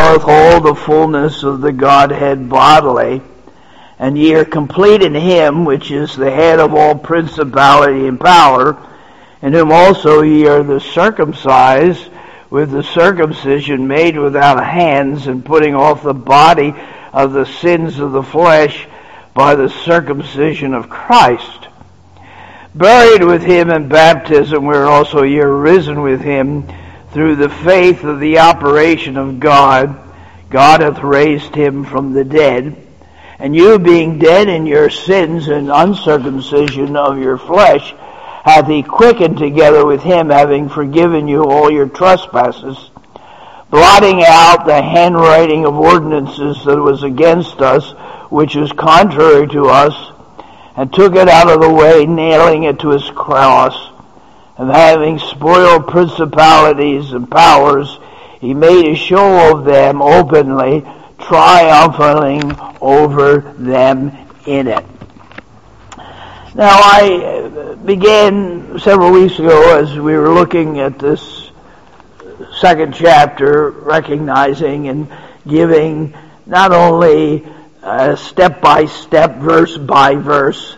dwelleth all the fullness of the Godhead bodily, and ye are complete in him, which is the head of all principality and power, in whom also ye are the circumcised with the circumcision made without hands, and putting off the body of the sins of the flesh by the circumcision of Christ. Buried with him in baptism, where also ye are risen with him through the faith of the operation of God. God hath raised him from the dead. And you, being dead in your sins and uncircumcision of your flesh, hath he quickened together with him, having forgiven you all your trespasses, blotting out the handwriting of ordinances that was against us, which is contrary to us, and took it out of the way, nailing it to his cross. And having spoiled principalities and powers, he made a show of them openly, triumphing over them in it. Now, I began several weeks ago, as we were looking at this second chapter, recognizing and giving not only a step-by-step, verse-by-verse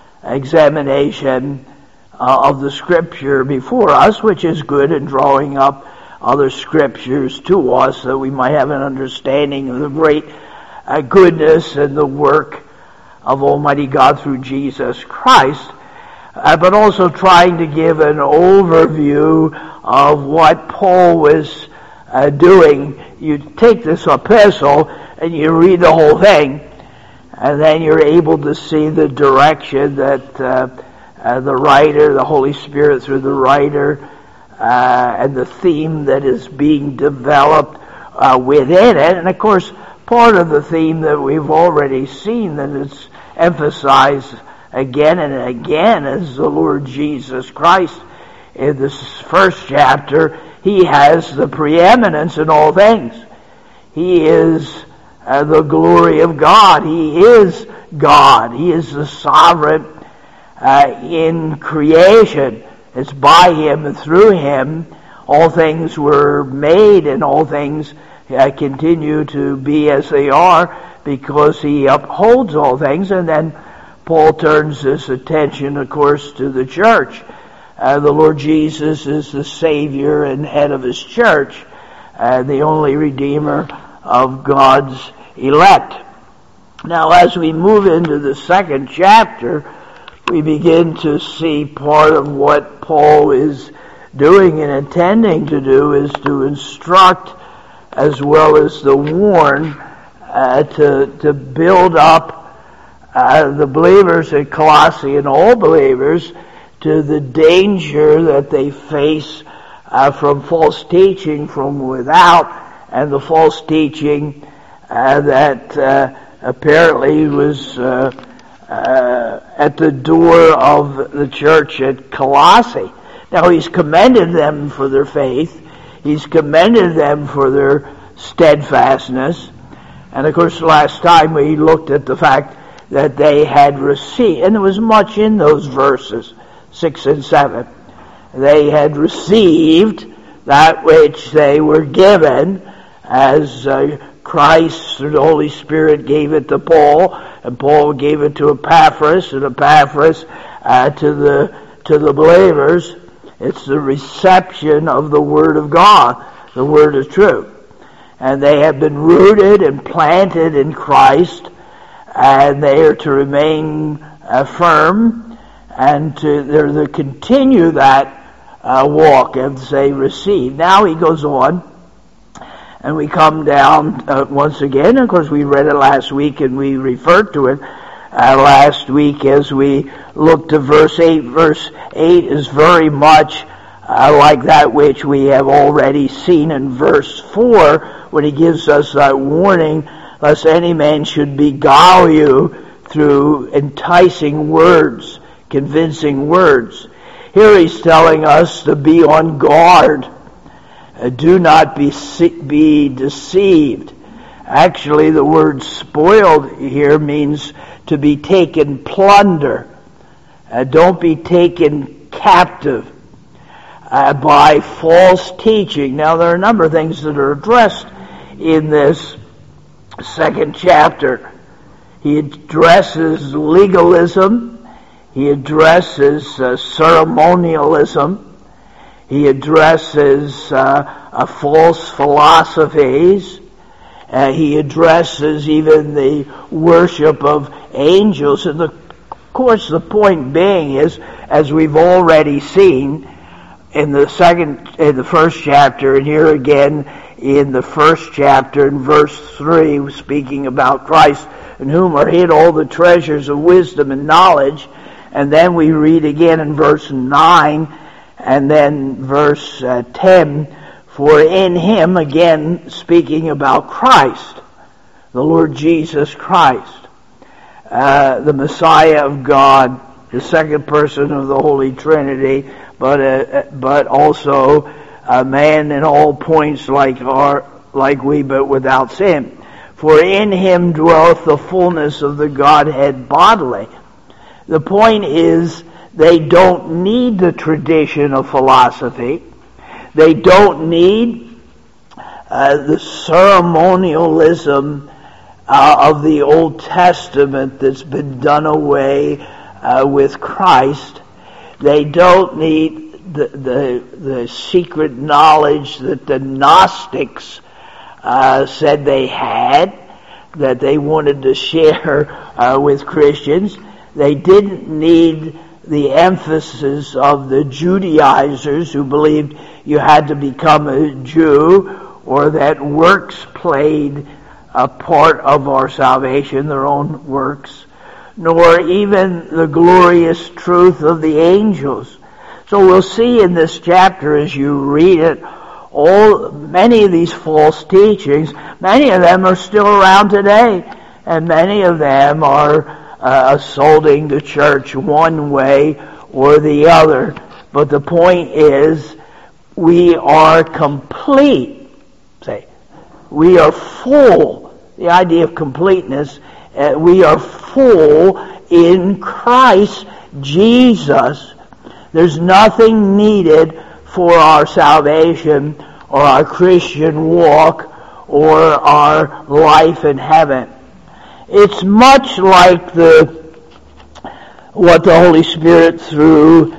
examination of the Scripture before us, which is good in drawing up other Scriptures to us, so we might have an understanding of the great goodness and the work of Almighty God through Jesus Christ, but also trying to give an overview of what Paul was doing. You take this epistle and you read the whole thing, and then you're able to see the direction that the writer, the Holy Spirit through the writer, and the theme that is being developed within it. And of course, part of the theme that we've already seen, that it's emphasized again and again, is the Lord Jesus Christ. In this first chapter, he has the preeminence in all things. He is the glory of God. He is God. He is the sovereign in creation. It's by him and through him all things were made, and all things continue to be as they are, because he upholds all things. And then Paul turns his attention, of course, to the church. The Lord Jesus is the Savior and head of his church, the only Redeemer of God's elect. Now, as we move into the second chapter, we begin to see part of what Paul is doing and intending to do is to instruct as well as to warn, to build up the believers at Colossae and all believers to the danger that they face from false teaching from without, and the false teaching that apparently was at the door of the church at Colossae. Now, he's commended them for their faith. He's commended them for their steadfastness. And of course, last time we looked at the fact that they had received, and there was much in those verses, 6 and 7. They had received that which they were given, as Christ through the Holy Spirit gave it to Paul, and Paul gave it to Epaphras, and Epaphras to the believers. It's the reception of the Word of God, the Word of truth. And they have been rooted and planted in Christ, and they are to remain firm, and they're to continue that walk as they receive. Now he goes on, and we come down once again. Of course, we read it last week, and we referred to it last week as we looked to verse 8. Verse 8 is very much like that which we have already seen in verse 4, when he gives us that warning, lest any man should beguile you through enticing words, convincing words. Here he's telling us to be on guard. Do not be deceived. Actually, the word spoiled here means to be taken plunder. Don't be taken captive by false teaching. Now, there are a number of things that are addressed in this second chapter. He addresses legalism. He addresses ceremonialism. He addresses false philosophies. He addresses even the worship of angels. And of course, the point being is, as we've already seen in the first chapter, and here again in the first chapter in verse 3, speaking about Christ, in whom are hid all the treasures of wisdom and knowledge. And then we read again in verse 9 and then verse 10, for in him, again speaking about Christ, the Lord Jesus Christ, the Messiah of God, the second person of the Holy Trinity, but also a man in all points like we, but without sin. For in him dwelleth the fullness of the Godhead bodily. The point is, they don't need the tradition of philosophy. They don't need the ceremonialism of the Old Testament that's been done away with Christ. They don't need the secret knowledge that the Gnostics said they had, that they wanted to share with Christians. They didn't need the emphasis of the Judaizers who believed you had to become a Jew, or that works played a part of our salvation, their own works, nor even the glorious truth of the angels. So we'll see in this chapter as you read it, many of these false teachings, many of them are still around today, and many of them are assaulting the church one way or the other. But the point is, we are complete. We are full. The idea of completeness, we are full in Christ Jesus. There's nothing needed for our salvation or our Christian walk or our life in heaven. It's much like what the Holy Spirit through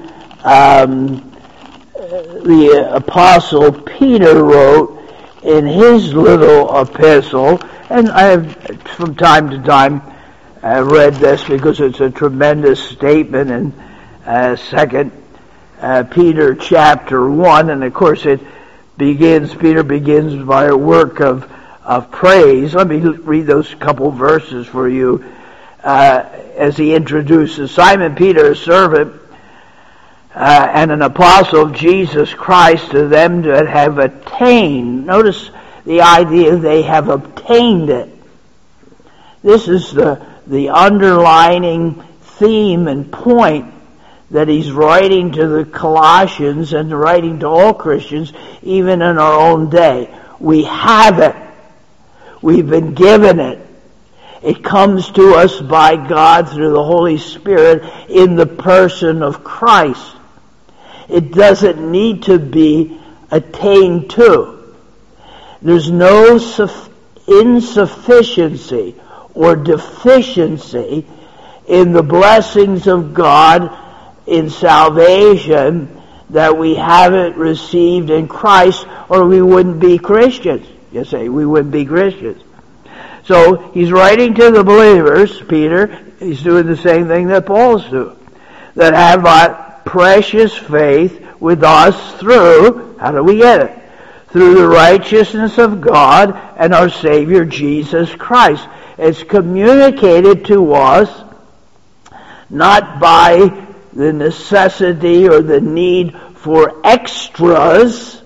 the Apostle Peter wrote in his little epistle, and I have from time to time read this because it's a tremendous statement in 2 Peter chapter 1, and of course Peter begins by a work of praise. Let me read those couple verses for you as he introduces Simon Peter, a servant and an apostle of Jesus Christ, to them that have attained. Notice the idea, they have obtained it. This is the underlining theme and point that he's writing to the Colossians and writing to all Christians, even in our own day. We have it. We've been given it. It comes to us by God through the Holy Spirit in the person of Christ. It doesn't need to be attained to. There's no insufficiency or deficiency in the blessings of God in salvation that we haven't received in Christ, or we wouldn't be Christians. You say, we wouldn't be Christians. So he's writing to the believers, Peter. He's doing the same thing that Paul's doing, that have a precious faith with us through, how do we get it? Through the righteousness of God and our Savior Jesus Christ. It's communicated to us not by the necessity or the need for extras,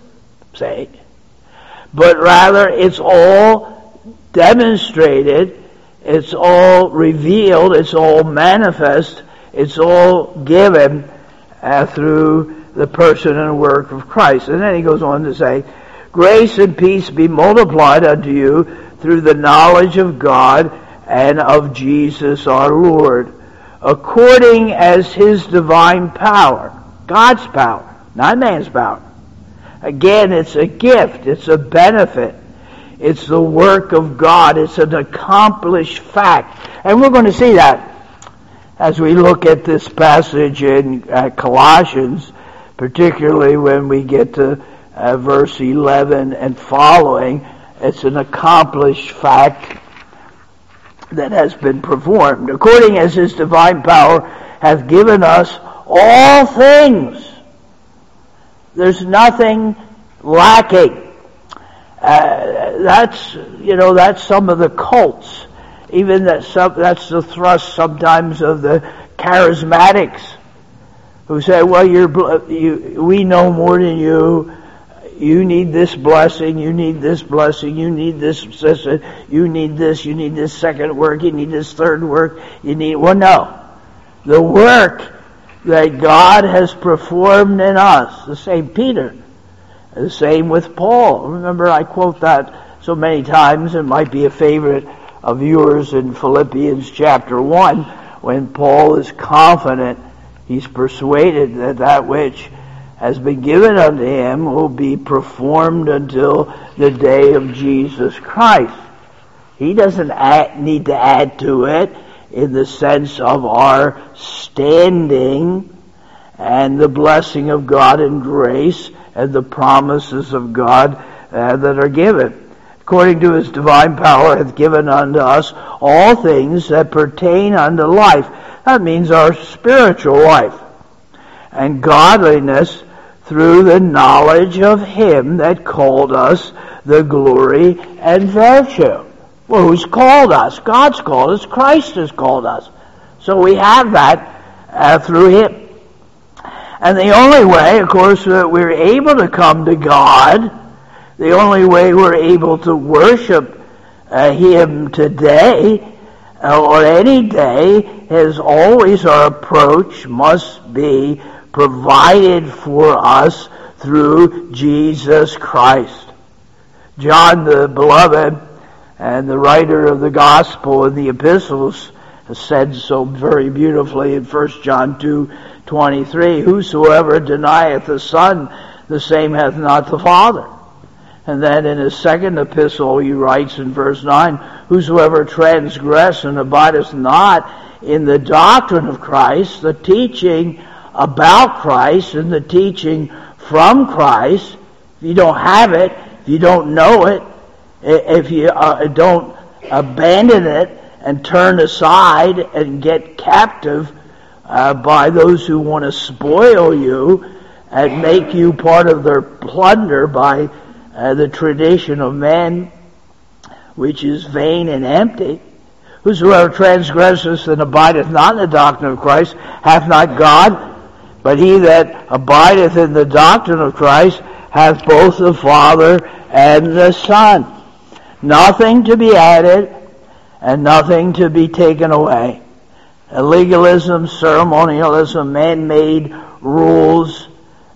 but rather it's all demonstrated, it's all revealed, it's all manifest, it's all given through the person and work of Christ. And then he goes on to say, grace and peace be multiplied unto you through the knowledge of God and of Jesus our Lord, according as his divine power, God's power, not man's power. Again, it's a gift, it's a benefit. It's the work of God. It's an accomplished fact. And we're going to see that as we look at this passage in Colossians, particularly when we get to verse 11 and following. It's an accomplished fact that has been performed. According as his divine power hath given us all things. There's nothing lacking. That's some of the cults. Even that's the thrust sometimes of the charismatics, who say, well, we know more than you. You need this blessing, you need this blessing, you need this, you need this second work, you need this third work, no. The work that God has performed in us, the same Peter, the same with Paul. Remember, I quote that so many times, it might be a favorite of yours in Philippians chapter 1, when Paul is confident, he's persuaded that which has been given unto him will be performed until the day of Jesus Christ. He doesn't need to add to it in the sense of our standing and the blessing of God and grace and the promises of God that are given. According to his divine power hath given unto us all things that pertain unto life. That means our spiritual life and godliness through the knowledge of him that called us the glory and virtue. Well, who's called us? God's called us. Christ has called us. So we have that through him. And the only way, of course, that we're able to come to God, the only way we're able to worship him today or any day is always our approach must be provided for us through Jesus Christ. John the Beloved and the writer of the Gospel and the epistles has said so very beautifully in 1 John 2:23, whosoever denieth the Son, the same hath not the Father. And then in his second epistle he writes in verse 9, whosoever transgress and abideth not in the doctrine of Christ, the teaching about Christ and the teaching from Christ, if you don't have it, if you don't know it, if you don't abandon it and turn aside and get captive by those who want to spoil you and make you part of their plunder by the tradition of men, which is vain and empty. Whosoever transgresseth and abideth not in the doctrine of Christ hath not God, but he that abideth in the doctrine of Christ hath both the Father and the Son. Nothing to be added and nothing to be taken away. Legalism, ceremonialism, man-made rules,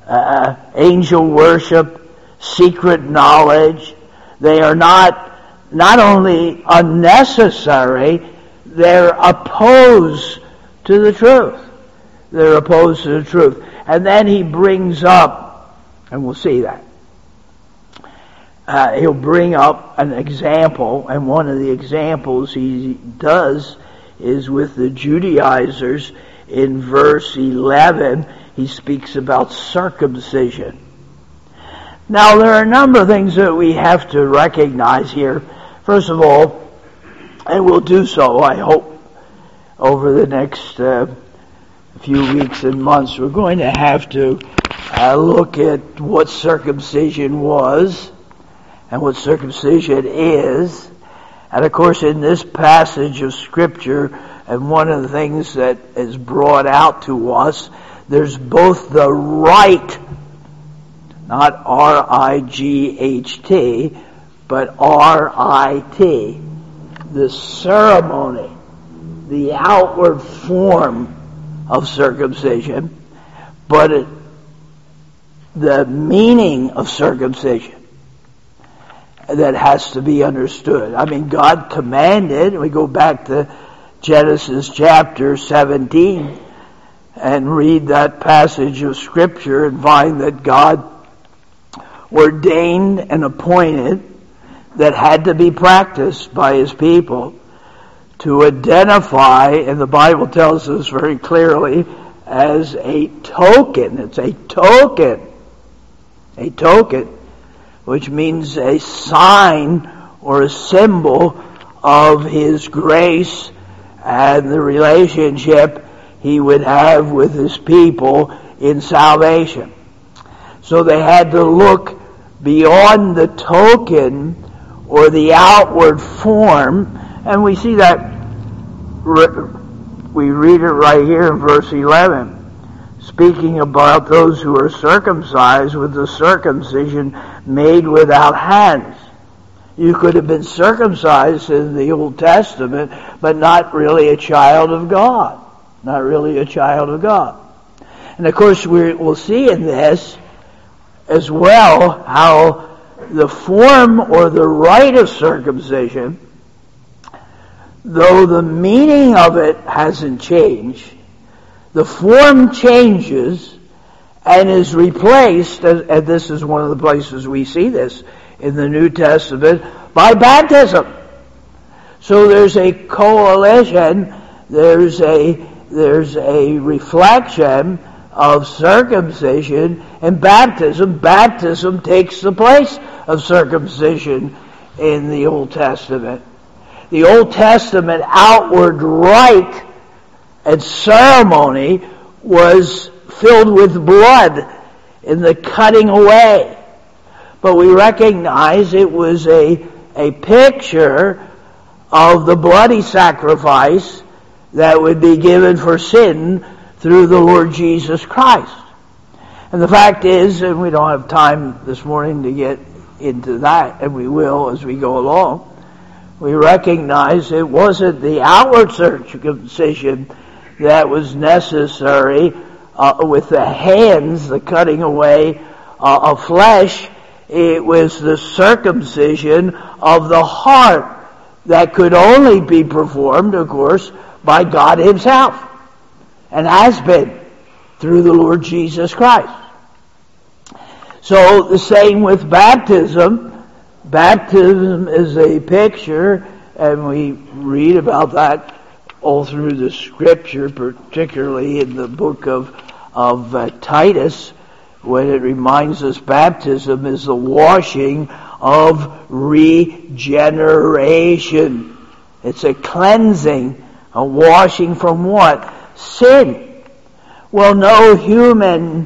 angel worship, secret knowledge, they are not only unnecessary, they're opposed to the truth. They're opposed to the truth. And then he brings up, and we'll see that, he'll bring up an example, and one of the examples he does is with the Judaizers. In verse 11, he speaks about circumcision. Now, there are a number of things that we have to recognize here. First of all, and we'll do so, I hope, over the next few weeks and months, we're going to have to look at what circumcision was and what circumcision is. And of course, in this passage of Scripture, and one of the things that is brought out to us, there's both the rite, not R-I-G-H-T, but R-I-T, the ceremony, the outward form of circumcision, but the meaning of circumcision that has to be understood. I mean, God commanded, we go back to Genesis chapter 17 and read that passage of Scripture and find that God ordained and appointed that had to be practiced by his people to identify, and the Bible tells us very clearly, as a token. It's a token. A token, which means a sign or a symbol of his grace and the relationship he would have with his people in salvation. So they had to look beyond the token or the outward form, and we see that, we read it right here in verse 11, speaking about those who are circumcised with the circumcision made without hands. You could have been circumcised in the Old Testament, but not really a child of God. Not really a child of God. And of course we'll see in this as well how the form or the rite of circumcision, though the meaning of it hasn't changed, the form changes and is replaced, and this is one of the places we see this in the New Testament, by baptism. So there's a coalition, there's a reflection of circumcision and baptism. Baptism takes the place of circumcision in the Old Testament. The Old Testament outward rite and ceremony was filled with blood in the cutting away. But we recognize it was a picture of the bloody sacrifice that would be given for sin through the Lord Jesus Christ. And the fact is, and we don't have time this morning to get into that, and we will as we go along, we recognize it wasn't the outward circumcision that was necessary with the hands, the cutting away of flesh. It was the circumcision of the heart that could only be performed, of course, by God himself, and has been through the Lord Jesus Christ. So the same with baptism. Baptism is a picture, and we read about that all through the Scripture, particularly in the book of Titus, when it reminds us baptism is the washing of regeneration. It's a cleansing, a washing from what? Sin. Well, no human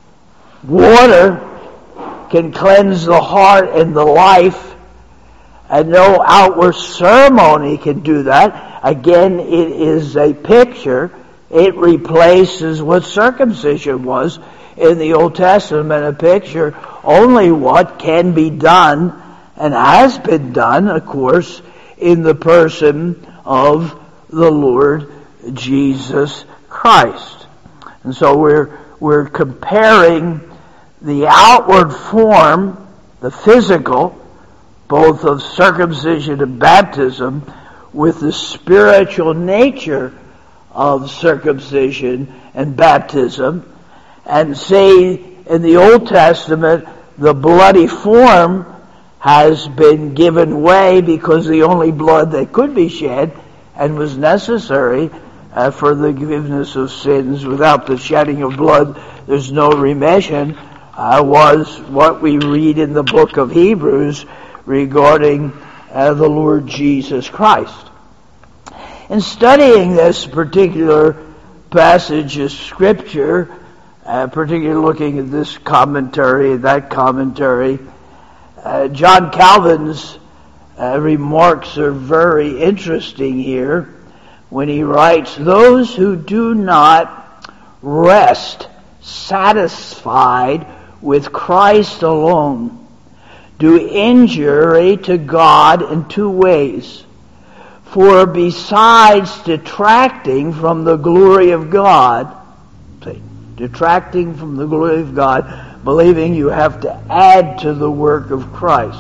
water can cleanse the heart and the life, and no outward ceremony can do that. Again, it is a picture. It replaces what circumcision was in the Old Testament, a picture only what can be done and has been done, of course, in the person of the Lord Jesus Christ. And so we're comparing the outward form, the physical, both of circumcision and baptism, with the spiritual nature of circumcision and baptism, and say in the Old Testament the bloody form has been given way because the only blood that could be shed and was necessary for the forgiveness of sins, without the shedding of blood there's no remission, was what we read in the book of Hebrews regarding the Lord Jesus Christ. In studying this particular passage of Scripture, particularly looking at this commentary, that commentary, John Calvin's remarks are very interesting here when he writes, "Those who do not rest satisfied with Christ alone do injury to God in two ways. For besides detracting from the glory of God," detracting from the glory of God, believing you have to add to the work of Christ,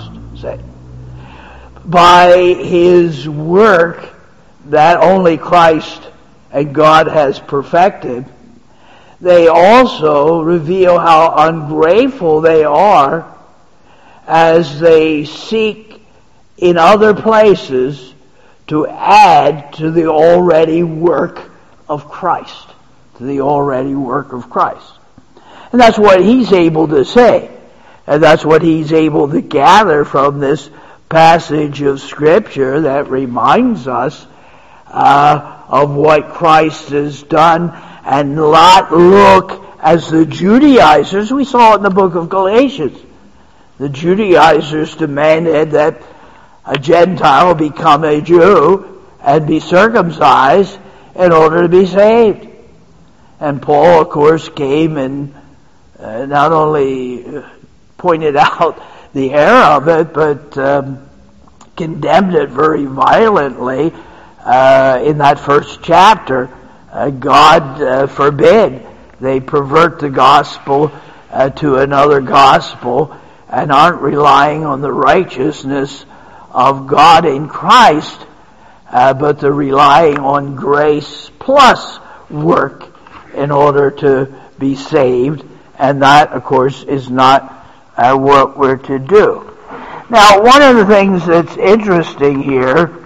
by his work that only Christ and God has perfected, they also reveal how ungrateful they are as they seek in other places to add to the already work of Christ. To the already work of Christ. And that's what he's able to say. And that's what he's able to gather from this passage of Scripture that reminds us of what Christ has done, and not look as the Judaizers. We saw it in the book of Galatians. The Judaizers demanded that a Gentile become a Jew and be circumcised in order to be saved. And Paul, of course, came and not only pointed out the error of it, but condemned it very violently in that first chapter. God forbid they pervert the gospel to another gospel and aren't relying on the righteousness of God in Christ, but they're relying on grace plus work in order to be saved. And that, of course, is not what we're to do. Now, one of the things that's interesting here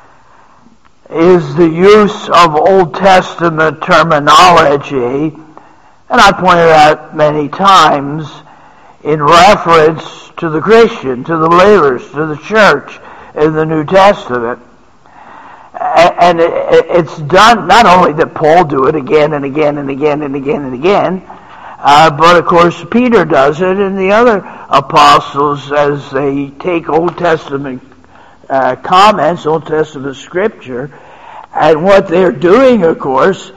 is the use of Old Testament terminology, and I pointed out many times, in reference to the Christian, to the believers, to the church in the New Testament. And it's done, not only that Paul do it again and again and again and again and again, but of course Peter does it, and the other apostles, as they take Old Testament comments, Old Testament Scripture, and what they're doing, of course,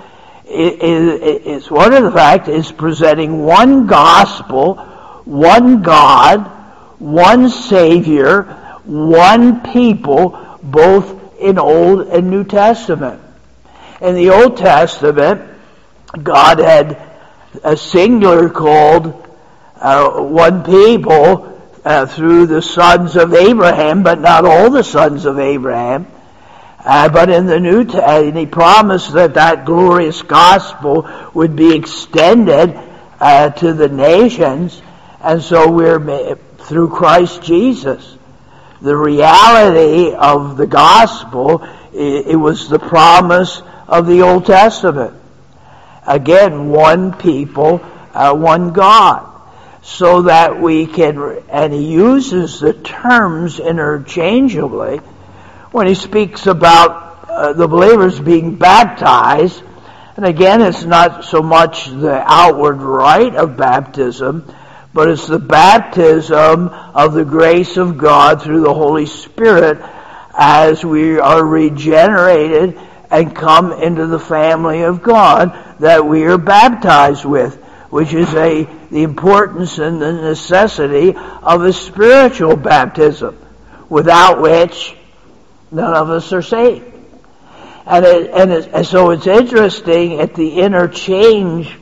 is one of the facts is presenting one gospel, one God, one Savior, one people, both in Old and New Testament. In the Old Testament, God had a singular called one people through the sons of Abraham, but not all the sons of Abraham. But in the New Testament, he promised that glorious gospel would be extended to the nations, and so we're through Christ Jesus. The reality of the gospel, it was the promise of the Old Testament. Again, one people, one God. So that we can, and he uses the terms interchangeably when he speaks about the believers being baptized. And again, it's not so much the outward rite of baptism, but it's the baptism of the grace of God through the Holy Spirit as we are regenerated and come into the family of God that we are baptized with, which is the importance and the necessity of a spiritual baptism, without which none of us are saved. And so it's interesting at the interchange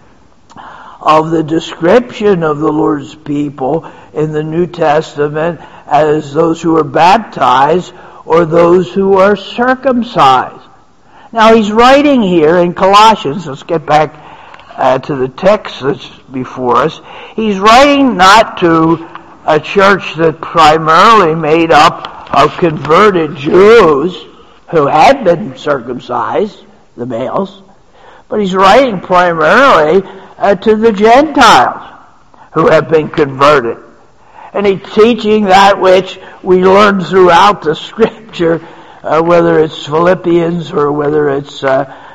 of the description of the Lord's people in the New Testament as those who are baptized or those who are circumcised. Now he's writing here in Colossians, let's get back to the text that's before us. He's writing not to a church that primarily made up of converted Jews who had been circumcised, the males, but he's writing primarily to the Gentiles who have been converted. And he's teaching that which we learn throughout the Scripture, whether it's Philippians or whether it's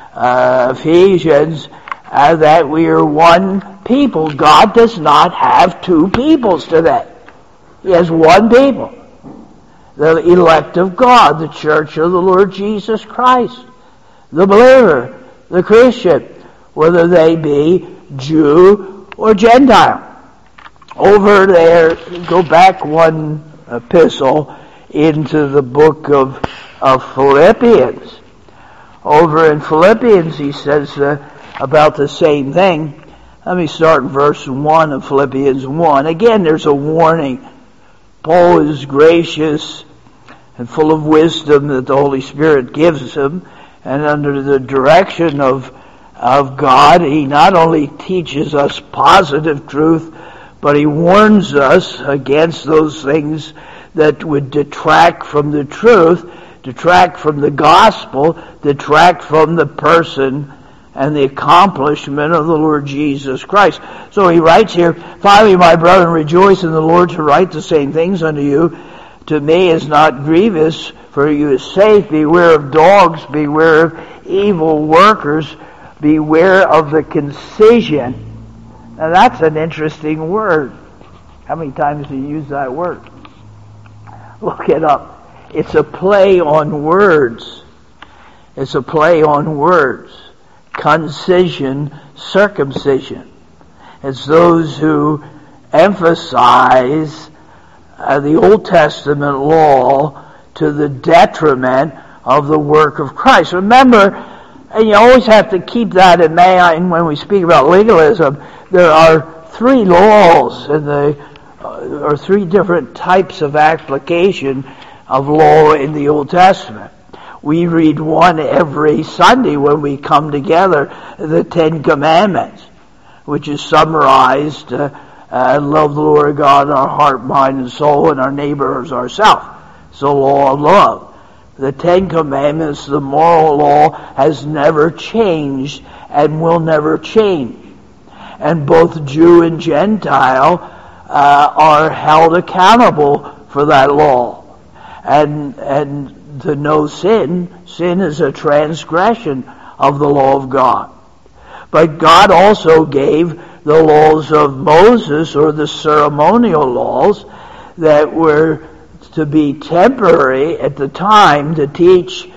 Ephesians, that we are one people. God does not have two peoples today. He has one people. The elect of God, the church of the Lord Jesus Christ, the believer, the Christian, whether they be Jew or Gentile. Over there, go back one epistle into the book of Philippians. Over in Philippians, he says about the same thing. Let me start in verse 1 of Philippians 1. Again, there's a warning. Paul is gracious and full of wisdom that the Holy Spirit gives him, and under the direction of God, he not only teaches us positive truth, but he warns us against those things that would detract from the truth, detract from the gospel, detract from the person and the accomplishment of the Lord Jesus Christ. So he writes here, finally, my brethren, rejoice in the Lord. To write the same things unto you, to me is not grievous, for you is safe. Beware of dogs, beware of evil workers, beware of the concision. Now that's an interesting word. How many times do you use that word? Look it up. It's a play on words. It's a play on words. Concision, circumcision. It's those who emphasize the Old Testament law to the detriment of the work of Christ. Remember, and you always have to keep that in mind when we speak about legalism, there are three laws or three different types of application of law in the Old Testament. We read one every Sunday when we come together, the Ten Commandments, which is summarized, love the Lord God in our heart, mind, and soul, and our neighbor as ourselves. It's the law of love. The Ten Commandments, the moral law, has never changed and will never change. And both Jew and Gentile are held accountable for that law. And to know sin is a transgression of the law of God. But God also gave the laws of Moses, or the ceremonial laws, that were to be temporary at the time to teach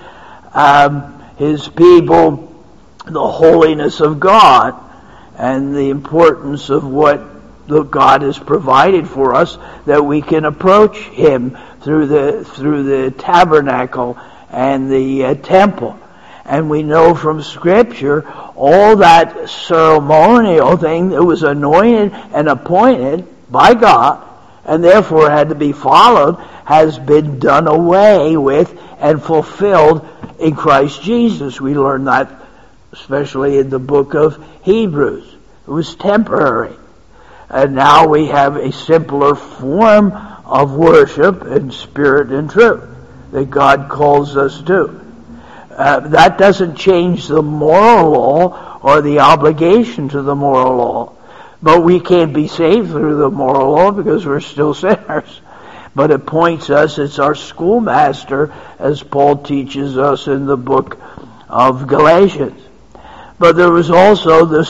his people the holiness of God and the importance of what God has provided for us, that we can approach him through the tabernacle and the temple. And we know from Scripture all that ceremonial thing that was anointed and appointed by God and therefore had to be followed has been done away with and fulfilled in Christ Jesus. We learn that especially in the book of Hebrews. It was temporary. And now we have a simpler form of worship in spirit and truth that God calls us to. That doesn't change the moral law or the obligation to the moral law. But we can't be saved through the moral law because we're still sinners. But it points us, it's our schoolmaster, as Paul teaches us in the book of Galatians. But there was also the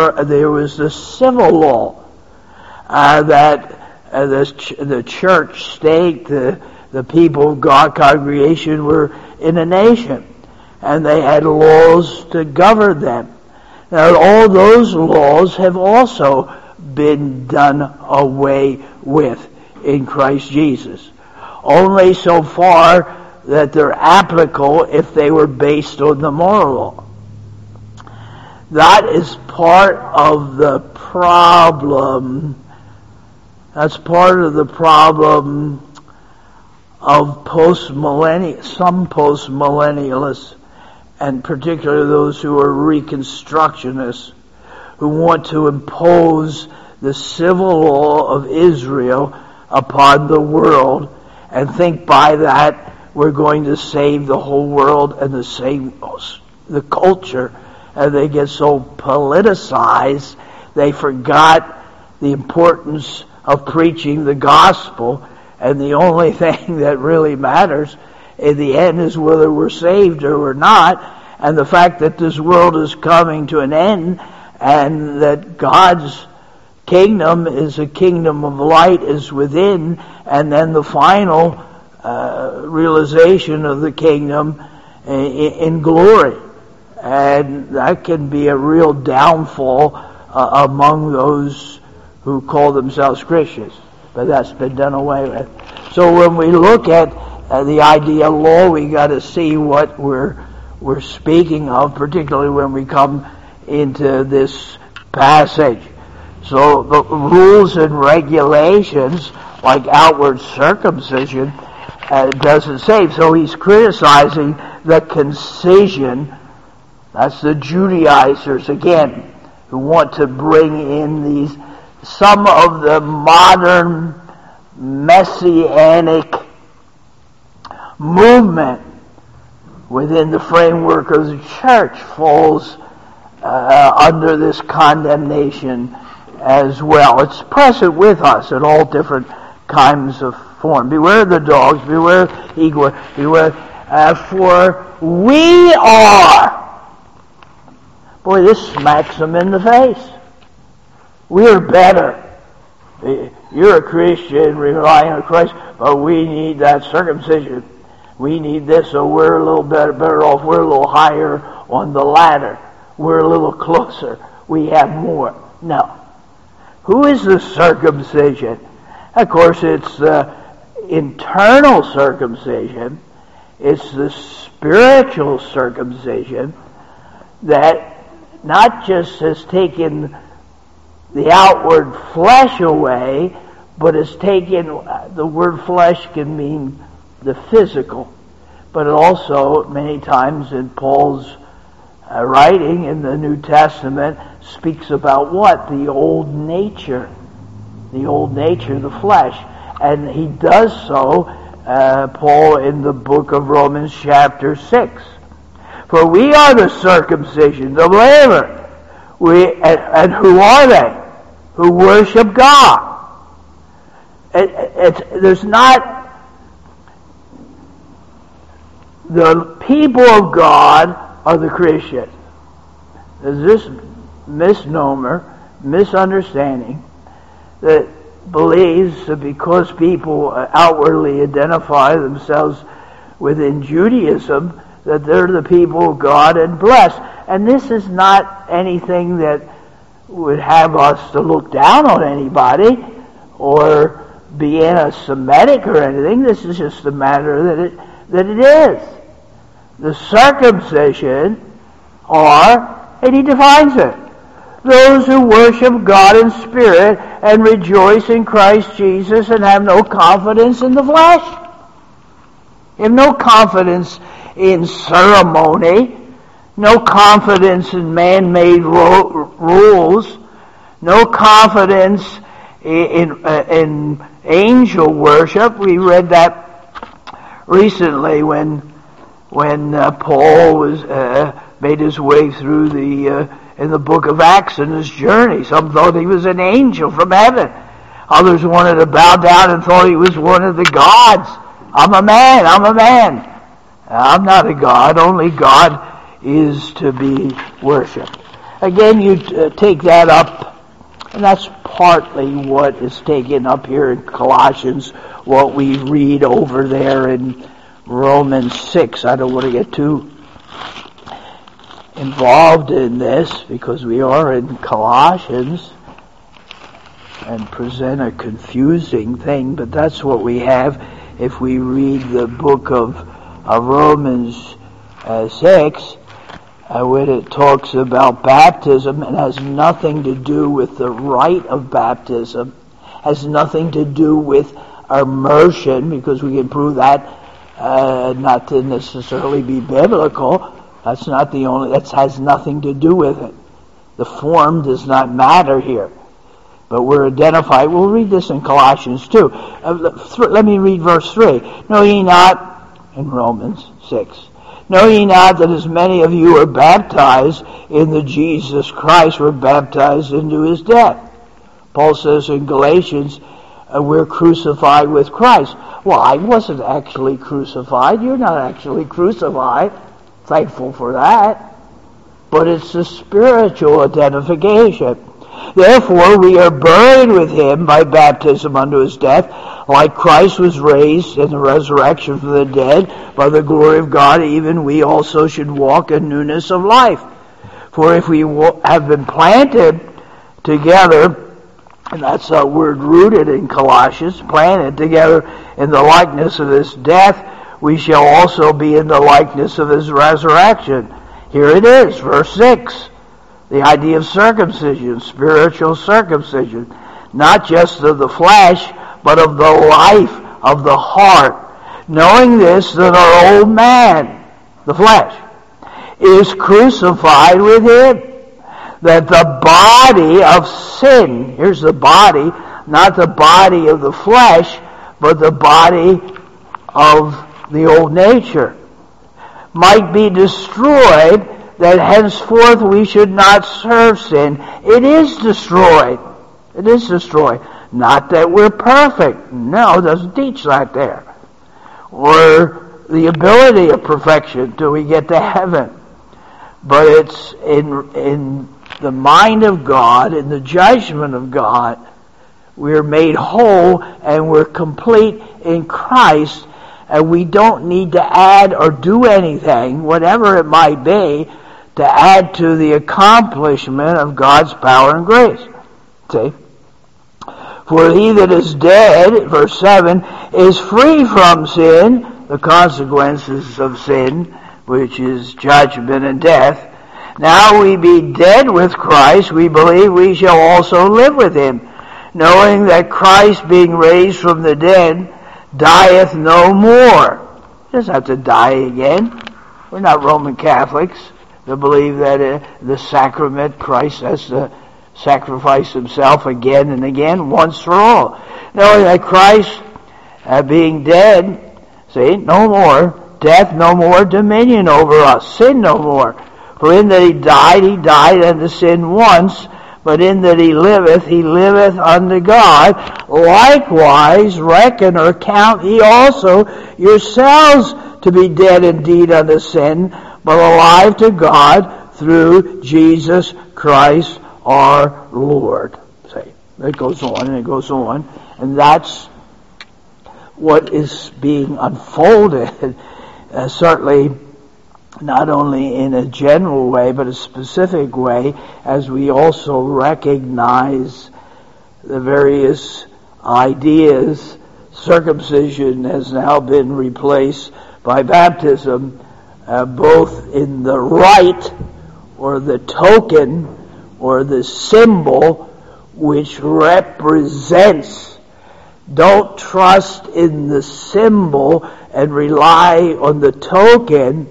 civil law that the church, state, the people of God, congregation were in a nation. And they had laws to govern them. Now, all those laws have also been done away with in Christ Jesus. Only so far that they're applicable if they were based on the moral law. That is part of the problem. That's part of the problem of some post-millennialists, and particularly those who are Reconstructionists, who want to impose the civil law of Israel upon the world and think by that we're going to save the whole world and the culture. And they get so politicized, they forgot the importance of preaching the gospel, and the only thing that really matters in the end is whether we're saved or we're not, and the fact that this world is coming to an end, and that God's kingdom is a kingdom of light is within, and then the final realization of the kingdom in glory. And that can be a real downfall among those who call themselves Christians. But that's been done away with. So when we look at the idea of law, we got to see what we're speaking of, particularly when we come into this passage. So the rules and regulations, like outward circumcision, doesn't save. So he's criticizing the concision. That's the Judaizers, again, who want to bring in some of the modern messianic movement within the framework of the church falls under this condemnation as well. It's present with us in all different kinds of form. Beware the dogs, beware eagle, beware, for we are. Boy, this smacks them in the face. We're better. You're a Christian relying on Christ, but we need that circumcision. We need this, so we're a little better off. We're a little higher on the ladder. We're a little closer. We have more. No. Who is the circumcision? Of course, it's the internal circumcision. It's the spiritual circumcision that not just has taken the outward flesh away, but has taken, the word flesh can mean the physical, but it also many times in Paul's writing in the New Testament speaks about what? The old nature, the flesh. And he does so, Paul, in the book of Romans chapter 6. For we are the circumcision, the believer. And who are they? Who worship God. There's not... The people of God are the Christians. There's this misunderstanding that believes that because people outwardly identify themselves within Judaism, that they're the people of God and blessed. And this is not anything that would have us to look down on anybody or be anti-Semitic or anything. This is just a matter that it is. The circumcision are, and he defines it, those who worship God in spirit and rejoice in Christ Jesus and have no confidence in the flesh. You have no confidence in ceremony, no confidence in man-made rules, no confidence in angel worship. We read that recently when Paul was made his way through in the book of Acts in his journey. Some thought he was an angel from heaven. Others wanted to bow down and thought he was one of the gods. I'm a man. I'm not a god. Only God is to be worshipped. Again, you take that up, and that's partly what is taken up here in Colossians, what we read over there in Romans 6. I don't want to get too involved in this because we are in Colossians and present a confusing thing, but that's what we have if we read the book of Romans 6, when it talks about baptism. It has nothing to do with the rite of baptism, has nothing to do with immersion, because we can prove that not to necessarily be biblical. That has nothing to do with it. The form does not matter here. But we're identified. We'll read this in Colossians 2. Let me read verse 3. Know ye not, in Romans 6, know ye not that as many of you are baptized in the Jesus Christ were baptized into his death? Paul says in Galatians, we're crucified with Christ. Well, I wasn't actually crucified. You're not actually crucified. Thankful for that. But it's the spiritual identification. Therefore, we are buried with him by baptism unto his death, like Christ was raised in the resurrection from the dead by the glory of God, even we also should walk in newness of life. For if we have been planted together, and that's a word rooted in Colossians, planted together in the likeness of his death, we shall also be in the likeness of his resurrection. Here it is, verse 6. The idea of circumcision, spiritual circumcision, not just of the flesh, but of the life of the heart. Knowing this, that our old man, the flesh, is crucified with him, that the body of sin, here's the body, not the body of the flesh, but the body of the old nature might be destroyed, that henceforth we should not serve sin. It is destroyed. It is destroyed. Not that we're perfect. No, it doesn't teach that there. Or the ability of perfection till we get to heaven. But it's in the mind of God, in the judgment of God, we're made whole and we're complete in Christ, and we don't need to add or do anything, whatever it might be, to add to the accomplishment of God's power and grace. See? For he that is dead, verse 7, is free from sin, the consequences of sin, which is judgment and death. Now we be dead with Christ, we believe we shall also live with him, knowing that Christ, being raised from the dead, dieth no more. He doesn't have to die again. We're not Roman Catholics to believe that the sacrament, Christ has to sacrifice himself again and again, once for all. Knowing that Christ, being dead, see, no more, death no more, dominion over us, sin no more. For in that he died unto sin once, but in that he liveth unto God. Likewise reckon or count ye also yourselves to be dead indeed unto sin, but alive to God through Jesus Christ our Lord. See, it goes on and it goes on, and that's what is being unfolded, certainly not only in a general way, but a specific way, as we also recognize the various ideas. Circumcision has now been replaced by baptism, both in the rite, or the token, or the symbol, which represents. Don't trust in the symbol and rely on the token.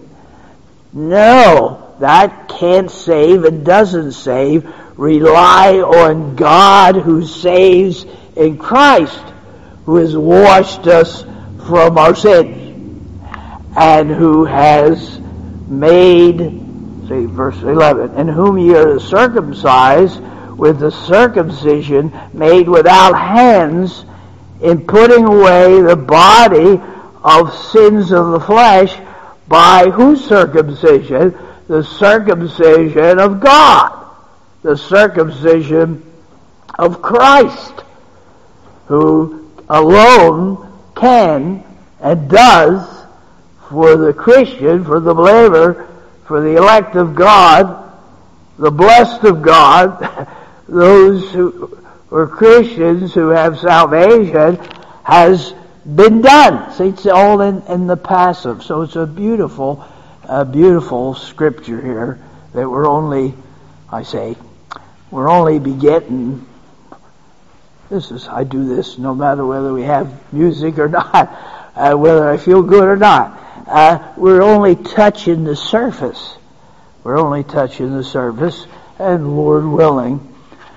No, that can't save and doesn't save. Rely on God who saves in Christ, who has washed us from our sins, and who has made, see verse 11, in whom ye are circumcised with the circumcision made without hands, in putting away the body of sins of the flesh, by whose circumcision? The circumcision of God. The circumcision of Christ, who alone can and does, for the Christian, for the believer, for the elect of God, the blessed of God, those who are Christians who have salvation, has been done. See, it's all in the passive. So it's a beautiful scripture here that we're only begetting. I do this no matter whether we have music or not, whether I feel good or not. We're only touching the surface. We're only touching the surface, and Lord willing,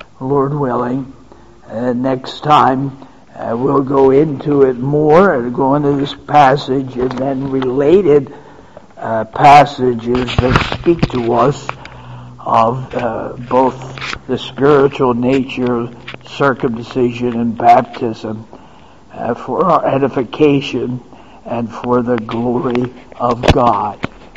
next time we'll go into it more and go into this passage and then related passages that speak to us of both the spiritual nature of circumcision and baptism for our edification and for the glory of God.